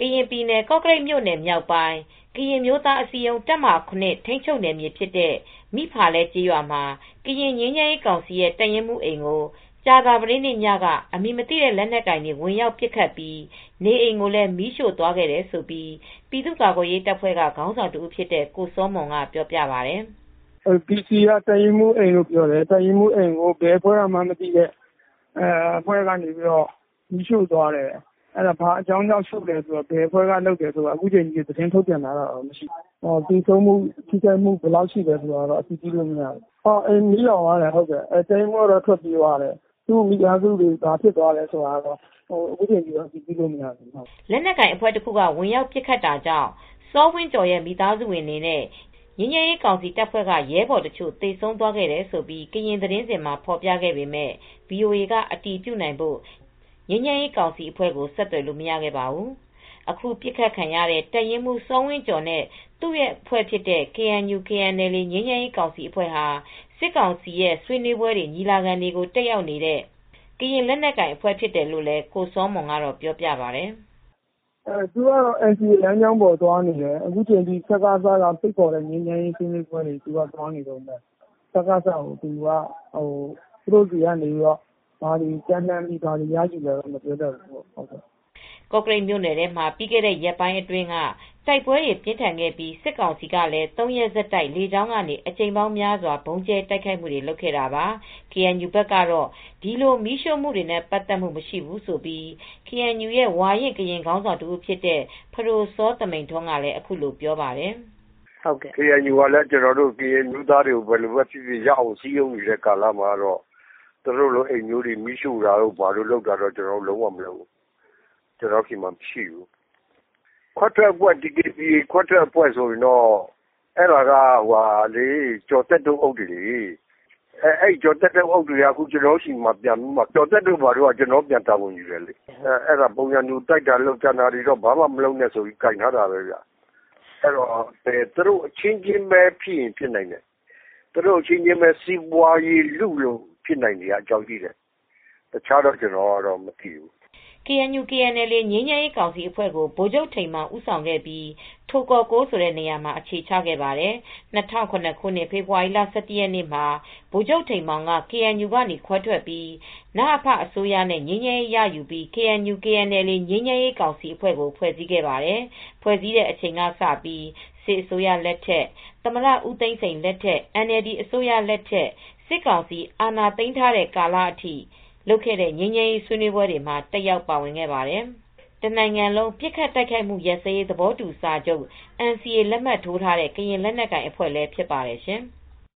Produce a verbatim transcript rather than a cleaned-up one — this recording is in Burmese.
ရင်ပြည်နယ်ကော့ကရိတ်မြို့နယ်မြောက်ပိုင်းကရင်မျိုးသားအစည်းအရုံးတပ်မဟာ ထိန်းချုပ်နယ်မြေဖြစ်တဲ့မိဖာလဲကျေးရွာမှာကရင်ငြိမ်းချမ်းရေးကောင်စီရဲ့တပ်ရင်းမှုအိမ်ကိုကြာသပတေးနေ့ညကအမည်မသိတဲ့လက်နက်ကိုင်တွေဝင်ရောက်ပစ်ခတ်ပြီးနေအိမ်ကိုလည်းမီးရှို့သွားခဲ့တယ်လို့ပြည်သူ့ကာကွယ်ရေးတပ်ဖွဲ့ကခေါင်းဆောင်တဦးဖြစ်တဲ့ကိုစောမွန်ကပြောပြပါတယ်။ ပီစီကတပ်ရင်းမှုအိမ်လို့ပြောတယ်တပ်ရင်းမှုအိမ်ကိုဘယ်အဖွဲ့မှမသိတဲ့အဖွဲ့ကနေပြီးတော့မီးရှို့သွားတယ်။အဲဒါဘာအကြောင်းကြောင့်ရှို့လဲဆိုတော့ဘယ်အဖွဲ့ကလုပ်တယ်ဆိုတာအခုချိန်ကြီးသတင်းထုတ်ပြန်တာတော့မရှိဘူး။တည်ဆုံးမှုထိခိုက်မှုဘယ်လောက်ရှိတယ်ဆိုတာတော့အတည်ပြုလို့မရဘူး။အိမ်မီးလောင်သွားတယ်ဟုတ်တယ်။တပ်ရင်းမှုကတော့ထွက်ပြေးသွားတယ်။သူ့မိသားစုတွေဘာဖြစ်သွားလဲဆိုတာတော့အခုချိန်ကြီးတော့အတည်ပြုလို့မရဘူး။လက်နက်ကိုင်အဖွဲ့တခုကဝင်ရောက်ပစ်ခတ်တာကြောင့်စောဝင်းကျော်ရဲ့မိသားစုဝင်တွေနဲ့ငြိမ်းချမ်းရေးကောင်စီတပ်ဖွဲ့ကရဲဘော်တချို့သေဆုံးသွားခဲ့တယ်လို့ကရင်သတင်းစဉ်မှာဖော်ပြခဲ့ပေမဲ့ ဗွီအိုအေကအတည်ပြုနိုင်ဖို့ငြိမ်းချမ်းရေးကောင်စီအဖွဲ့ကိုဆက်သွယ်လို့မရခဲ့ပါဘူး။အခုပစ်ခတ်ခံရတဲ့တပ်ရင်းမှုစောဝင်းကျော်နဲ့သူ့ရဲ့အဖွဲ့ဖြစ်တဲ့ ကေအန်ယူ ကေအန်အယ်လ်အေ ငြိမ်းချမ်းရေးကောင်စီအဖွဲ့ဟာစစ်ကောင်စီရဲ့ဆွေးနွေးပွဲတွေညီလာခံတွေကိုတက်ရောက်နေတဲ့ကရင်လက်နက်ကိုင်အဖွဲ့ဖြစ်တယ်လို့လည်းကိုစောမွန်ကတော့ပြောပြပါတယ်။သူကတော့ အန်စီအေ လမ်းကြောင်းပေါ်သွားနေတယ်အခုချိန်ထိစကစကဖိတ်ခေါ်တဲ့ငြိမ်းချမ်းရေးဆွေးနွေးပွဲတွေသူကသွားနေတော့မယ်စကစကိုသူကဟိုသူတို့စီကနေပြီးတော့ဘာတွေကြမ်းတမ်းပြီးဘာတွေရရှိလဲတော့မပြောတတ်ဘူးပေါ့ဟုတ်ကဲ့ကော့ကရိတ်မြို့နယ်ထဲမှာပြီးခဲ့တဲ့ရက်ပိုင်းအတွင်းကတိုက်ပွဲတွေပြင်းထန်ခဲ့ပြီးစစ်ကောင်စီကလည်းသုံးရက်ဆက်တိုက်လေကြောင်းကနေအကြိမ်ပေါင်းများစွာဘုံကျဲတိုက်ခိုက်မှုတွေလုပ်ခဲ့တာပါ ကေအန်ယူ ဘက်ကတော့ဒီလိုမီးရှို့မှုတွေနဲ့ပတ်သက်မှုမရှိဘူးဆိုပြီး ကေအန်ယူ ရဲ့ဝါရင့်ကရင်ခေါင်းဆောင်တဦးဖြစ်တဲ့ဖဒိုစောသမိန်ထွန်းကလည်းအခုလိုပြောပါတယ်ဟုတ်ကဲ့ ကေအန်ယူ ကလည်းကျွန်တော်တို့ကရင်မျိုးသားတွေကိုဘယ်လိုပဲဖြစ်ဖြစ်ရအောင်စည်းရုံးနေတဲ့ကာလမှာတော့သူတို့လိုအိမ်မျိုးတွေမီးရှို့တာတို့ဘာလို့လုပ်တာတော့ကျွန်တော်လုံးဝမလုပ်ဘူးကျွန်တော်ခင်မှာမရှိဘူးခွက်ထွက်ပွဲ ဒီ ကေ ပီ အေ ခွက်ထွက်ပွဲဆိုရင်တော့အဲ့ဒါကဟိုလေကြော်တက်တို့အုပ်တွေလေအဲအဲ့ကြော်တက်တို့အုပ်တွေကအခုကျွန်တော်ရှိမှပြန်ပြီးမှကြော်တက်တို့ဘာလို့ကကျွန်တော်ပြန်တာဝန်ယူတယ်လေအဲအဲ့ဒါပုံရညူတိုက်တာလောက်ကြတာတွေတော့ဘာမှမလုပ်နဲ့ဆိုပြီးကြိုင်ထားတာပဲဗျအဲ့တော့အဲသူတို့အချင်းချင်းပဲဖြစ်ရင်ဖြစ်နိုင်တယ်သူတို့အချင်းချင်းပဲစီးပွားရေးလူလို့ဖြစ်နိုင်တယ်အကြောင်းကြီးတယ်တခြားတော့ကျွန်တော်ကတော့မသိဘူးကေအန်ယူ ကေအန်အယ်လ်အေ ငြိမ်းချမ်းရေးကောင်စီအဖွဲ့ကိုဗိုလ်ချုပ်ထိန်မောင်ဦးဆောင်ခဲ့ပြီးထိုကော်ကိုးဆိုတဲ့နေရာမှာအခြေချခဲ့ပါတယ်။၂၀၀၇ ခုနှစ်ဖေဖေါ်ဝါရီလ ၁၁ ရက်နေ့မှာဗိုလ်ချုပ်ထိန်မောင်က ကေအန်ယူ ကနေခွဲထွက်ပြီး နအဖအစိုးရနဲ့ငြိမ်းချမ်းရေးရယူပြီး ကေအန်ယူ ကေအန်အယ်လ်အေ ငြိမ်းချမ်းရေးကောင်စီအဖွဲ့ကိုဖွဲ့စည်းခဲ့ပါတယ်။ဖွဲ့စည်းတဲ့အချိန်ကစပြီးစစ်အစိုးရလက်ထက်သမ္မတဦးသိန်းစိန်လက်ထက် အန်အယ်လ်ဒီ အစိုးရလက်ထက်စစ်ကောင်စီအာဏာသိမ်းထားတဲ့ကာလအထိလုပ်ခဲ့တဲ့ငြိမ်းချမ်းရေးဆွေးနွေးပွဲတွေမှာတက်ရောက်ပါဝင်ခဲ့ပါတယ်။တနိုင်ငံလုံးပစ်ခတ်တိုက်ခိုက်မှုရပ်စဲရေးသဘောတူစာချုပ် အန်စီအေ လက်မှတ်ထိုးထားတဲ့ကရင်လက်နက်ကိုင်အဖွဲ့လည်းဖြစ်ပါတယ်ရှင်။